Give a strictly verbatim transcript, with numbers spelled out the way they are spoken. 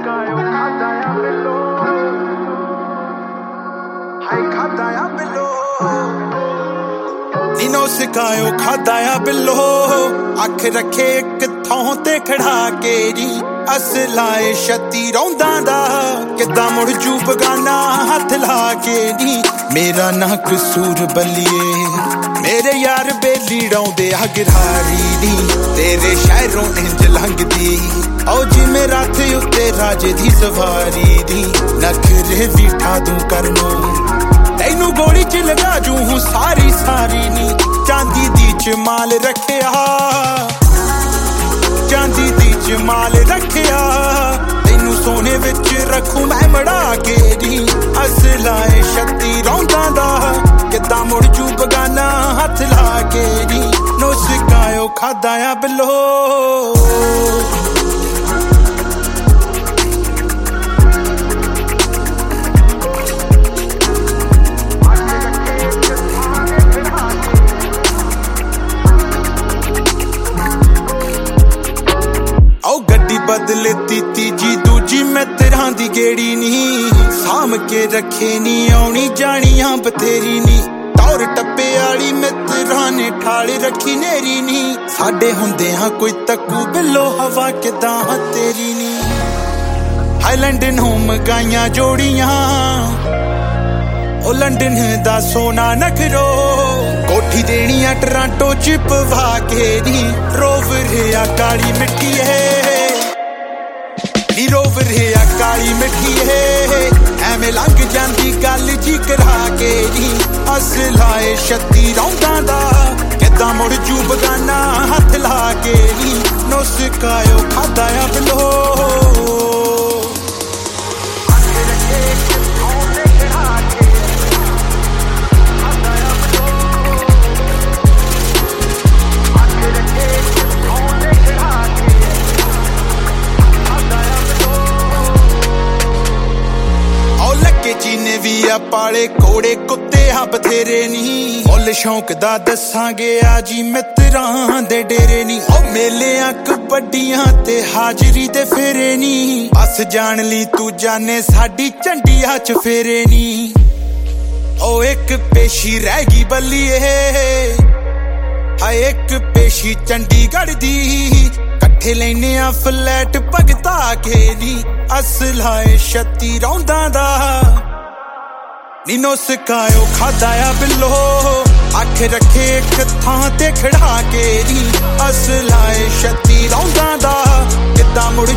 ਸਿਕਾਇਓ ਖਾਦਾ ਆ ਬਿੱਲੋ ਹਾਈ ਖਾਦਾ ਆ ਬਿੱਲੋ ਨੀਨੋ ਸਿਕਾਇਓ ਖਾਦਾ ਆ ਬਿੱਲੋ ਅੱਖ ਰੱਖੇ ਇੱਕ ਥਾਂ ਤੇ ਖੜਾ ਕੇ ਜੀ ਅਸਲਾਏ ਛੱਤੀ ਰੌਂਦਾਂ ਦਾ ਕਿੱਦਾਂ ਮੁੜ ਜੂ ਬਗਾਨਾ ਹੱਥ ਲਾ ਕੇ ਨੀ ਮੇਰਾ ਨਾ ਕਸੂਰ ਬੱਲੀਏ ਮੇਰੇ ਯਾਰ ਬੇਲੀ ਡਾਉਂਦੇ ਆ ਗਿਰਾਰੀ ਨੀ ਤੇਰੇ ਸ਼ਹਿਰੋਂ ਇੰਜ ਲੰਘਦੀ ਓ ਜਿਵੇਂ ਰਾਤ ਉੱਤੇ ਰਾਜੇ ਦੀ ਸਵਾਰੀ ਦੀ ਨਖਰੇ ਵੀ ਠਾ ਦੂੰ ਕਰਨੋਂ ਤੈਨੂੰ ਗੋਲੀ ਚ ਲਗਾ ਜੂ ਹੂੰ ਸਾਰੀ ਸਾਰੀ ਨੀ ਚਾਂਦੀ ਦੀ ਚ ਮਾਲ ਰੱਖਿਆ ਚਾਂਦੀ ਦੀ ਚ ਮਾਲ ਰੱਖਿਆ ਤੈਨੂੰ ਸੋਨੇ ਵਿੱਚ ਰੱਖੂ ਮੈਂ ਮੜਾ ਕੇ ਨੀ ਅਸਲਾਏ ਛੱਤੀ ਰੌਂਦਾਂ ਦਾ ਕਿੱਦਾਂ ਮੁੜ ਜੂ ਬਗਾਨਾ ਹੱਥ ਲਾ ਕੇ ਨੀ ਨੋ ਸਿਕਾਇਓ ਖਾਦਾ ਆ ਬਿੱਲੋ ਬਦਲੇ ਤੀਤੀ ਜੀ ਦੂਜੀ ਮੈਂ ਤੇਰਾਂ ਦੀ ਗੇੜੀ ਨੀ ਸਾਂਭ ਕੇ ਰੱਖੇ ਨੀ ਆਉਣੀ ਜਾਣੀਆਂ ਬਥੇਰੀ ਨੀ ਟੌਰ ਟੱਪੇ ਵਾਲੀ ਮੈਂ ਤੇਰਾਂ ਨੇ ਠਾਲੇ ਰੱਖੀ ਨੇਰੀ ਨੀ ਸਾਡੇ ਹੁੰਦੇ ਹਾਂ ਕੋਈ ਤੱਕੂ ਬਿੱਲੋ ਹਵਾ ਕਿਦਾਂ ਤੇਰੀ ਨੀ ਹਾਈ ਲੰਡਨ ਨੂੰ ਮਗਾਈਆਂ ਜੋੜੀਆਂ ਉਹ ਲੰਡਨ ਦਾ ਸੋਨਾ ਨਖਰੋ ਕੋਠੀ ਦੇਣੀ ਆ ਟਰਾਂਟੋ ਚ ਪਵਾ ਕੇ ਨੀ ਰੋਵਰ ਆ ਕਾਲੀ ਮਿੱਟੀ ਹੈ ਨੀ ਰੋਵਰ ਆ ਕਾਲੀ ਮਿੱਠੀ ਏ ਐਵੇਂ ਲੰਘ ਜਾਂਦੀ ਗੱਲ ਜੀ ਕਰਾ ਕੇ ਨੀ ਅਸਲਾਏ ਛੱਤੀ ਰੌਂਦਾਂ ਦਾ ਕਿੱਦਾਂ ਮੁੜ ਜੂ ਬਗਾਨਾ ਹੱਥ ਲਾ ਕੇ ਨੀ ਨੋ ਸਿਕਾਇਓ ਖਾਦਾ ਆ ਬਿੱਲੋ ਚੀਨੇ ਵੀ ਆ ਪਾਲੇ ਕੋੜੇ ਕੁੱਤੇ ਆ ਬਥੇਰੇ ਨੀ ਮੁੱਲ ਸ਼ੌਂਕ ਦਾ ਦੱਸਾਂਗੇ ਆ ਜੀ ਮਿੱਤਰਾਂ ਦੇ ਡੇਰੇ ਨੀ ਓ ਮੇਲਿਆਂ ਕਬੱਡੀਆਂ ਤੇ ਹਾਜ਼ਰੀ ਤੇ ਫੇਰੇ ਨੀ ਬਸ ਜਾਣ ਲਈ ਤੂੰ ਜਾਣੇ ਸਾਡੀ ਝੰਡੀਆਂ ਚ ਫੇਰੇ ਨੀ ਓ ਇੱਕ ਪੇਸ਼ੀ ਰਹਿ ਗਈ ਬੱਲੀਏ ਹਾਏ ਇੱਕ ਪੇਸ਼ੀ ਚੰਡੀਗੜ੍ਹ ਦੀ ਇਕੱਠੇ ਲੈਨੇ ਆ ਫਲੈਟ ਭਗਤਾ ਕੇ ਨੀ ਅਸਲਾਏ ਛੱਤੀ ਰੌਂਦਾਂ ਦਾ ਨੀਨੋ ਸਿਕਾਇਓ ਖਾਦਾ ਆ ਬਿੱਲੋ ਅੱਖ ਰੱਖੇ ਇੱਕ ਥਾਂ ਤੇ ਖੜਾ ਕੇ ਨੀ ਅਸਲਾਏ ਛੱਤੀ ਰੌਂਦਾਂ ਦਾ ਕਿੱਦਾਂ ਮੁੜ